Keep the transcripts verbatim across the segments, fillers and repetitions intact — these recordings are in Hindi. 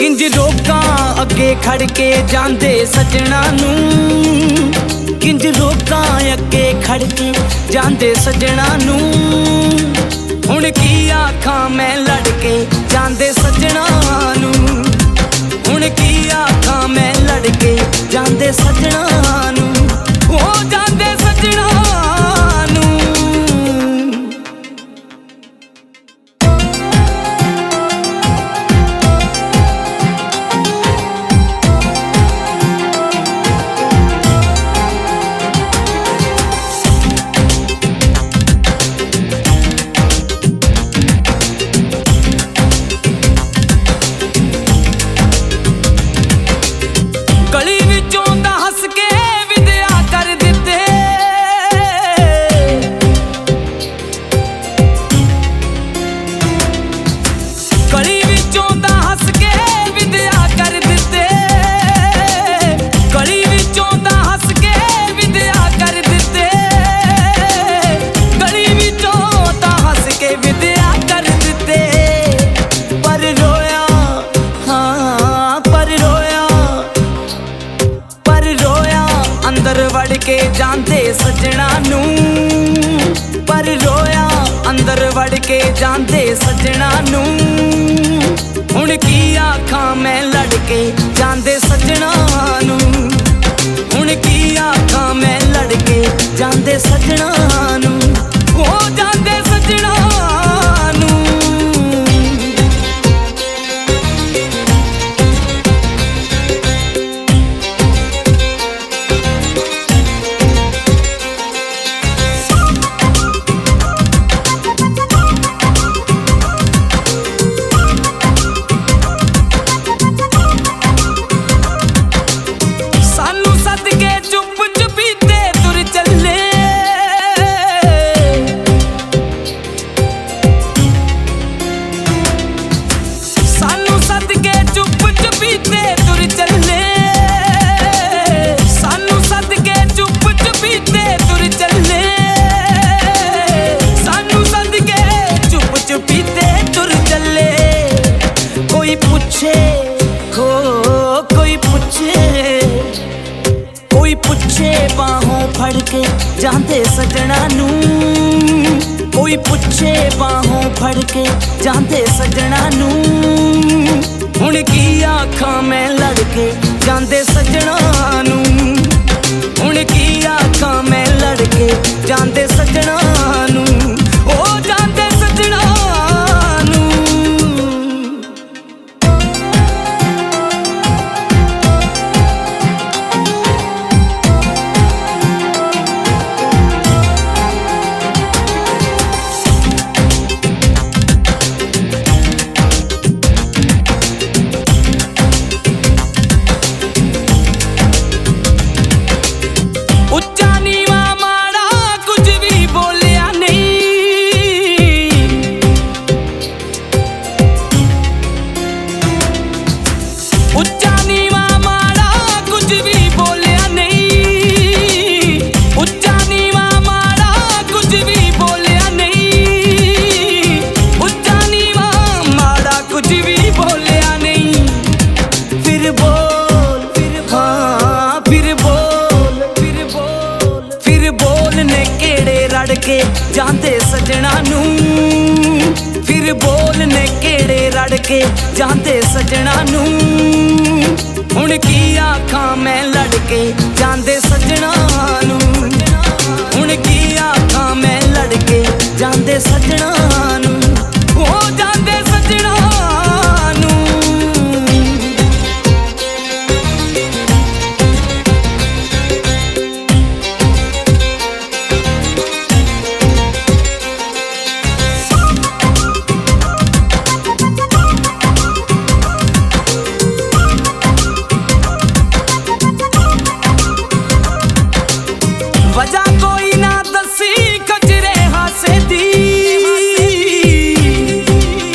किंज रोकां अगे खड़ के जांदे सजना नूं, किंज रोकां अगे खड़ के जांदे सजना नूं। हुण की आखां मैं लड़ के जांदे सजना नूं, हुण की आखां मैं लड़ के जांदे सजना नूं, ओ जांदे सजना नूं। गली विचों दा हस के विद्या कर दिते, गली विचों दा हस के विद्या कर दिते, गली विचों दा हस के विद्या कर दिते, गली विचों दा हस के विद्या कर दिते। पर रोया हाँ पर रोया पर रोया अंदर वड़ के जांदे सजना नूं, पर रोया अंदर वड़ के जांदे सजना नूं। हुण की आखां मैं लड़ के जांदे सजना नूं, हुण की आखां मैं लड़ के जांदे सजना नूं, ओ जांदे सजना नूं। कोई पूछे हो कोई पूछे कोई पूछे बाहों फड़ के जांदे सजना नूं, कोई पूछे बाहों फड़ के जांदे सजना नूं। हुण की आखां मैं लड़ के जांदे सजना नूं, हुण की आखां मैं लड़ के जांदे सजना नूं, ओ जांदे सजना नूं। उच्चा नीवा माड़ा कुछ भी बोलिया नहीं, उच्चा नीवा माड़ा कुछ भी बोलिया नहीं, उच्चा नीवा माड़ा कुछ भी बोलिया नहीं, उच्चा नीवा माड़ा कुछ भी बोलिया नहीं। फिर बोल फिर हाँ फिर बोल फिर बोल फिर बोल ने केड़े रड़ के जांदे सजना नूं, फिर बोल ने केड़े रड़ के जांदे सजना नूं। हुण की आखां मैं लड़ के जांदे सजना नूं, हुण की आखां मैं लड़ के जांदे सजना नूं, ओ जांदे सजना नूं। वजह कोई ना दसी खजरे हासे दी,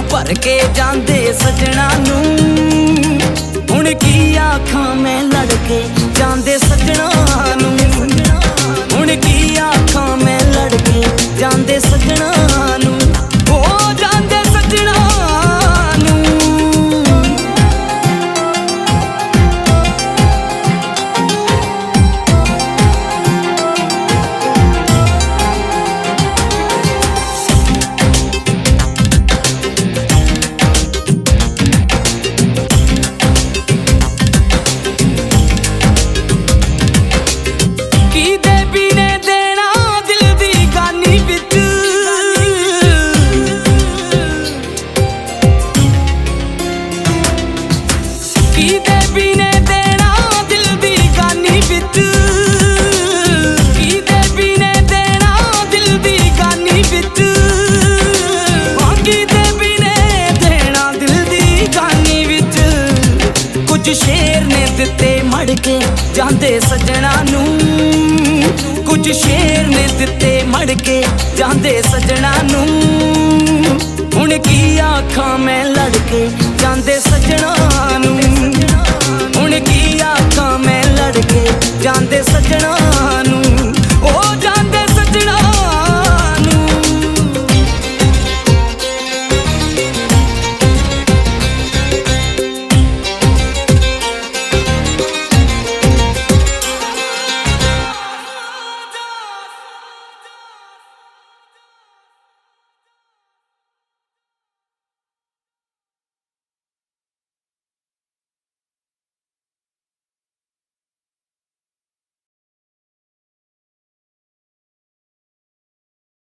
भर के जांदे सजना नू। हुण की आखां मैं लड़के जांदे सजना नू। हुण की आखां मैं लड़के जांदे सजना नू। ओ जांदे सजना नू। कुछ शेर ने दिते मड़ के जांदे सजना नू। कुछ शेर ने दिते मड़ के जांदे सजना नू। हुण की आखां मैं